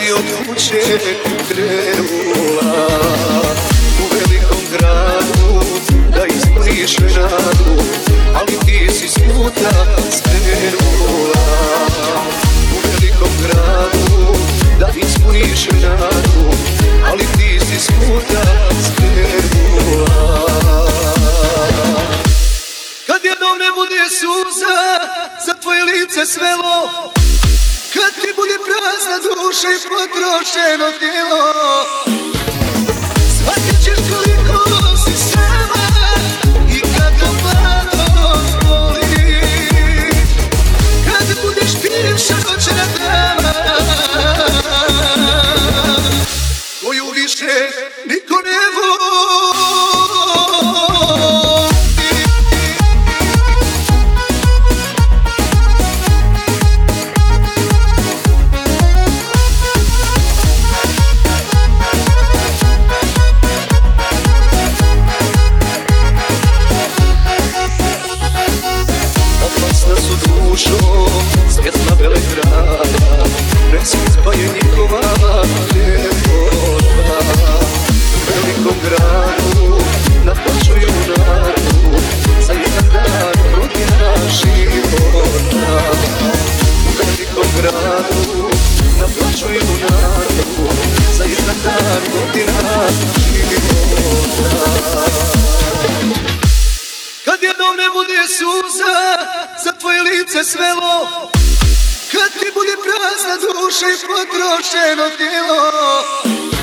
si od kuće krenula u velikom gradu da ispuniš nadu, ali ti si s puta skrenula u velikom gradu da ispuniš nadu, ali ti si s puta skrenula. Kad jednom ne bude suza za tvoje lice svelo, kad ti bude prazna duša i potrošeno tijelo, shvatit ćeš koliko si sama i kako mladost boli. Kad budeš bivša noćna dama koju više niko ne voli. Svjetla Velegrada, presudba je njihova ljepota. U velikom gradu naplaćuju nadu za jedan dan godina života. U velikom gradu naplaćuju nadu za jedan dan godina života. Kad jednom ne bude suza za tvoje lice svelo, kad ti bude prazna duša i potrošeno tijelo,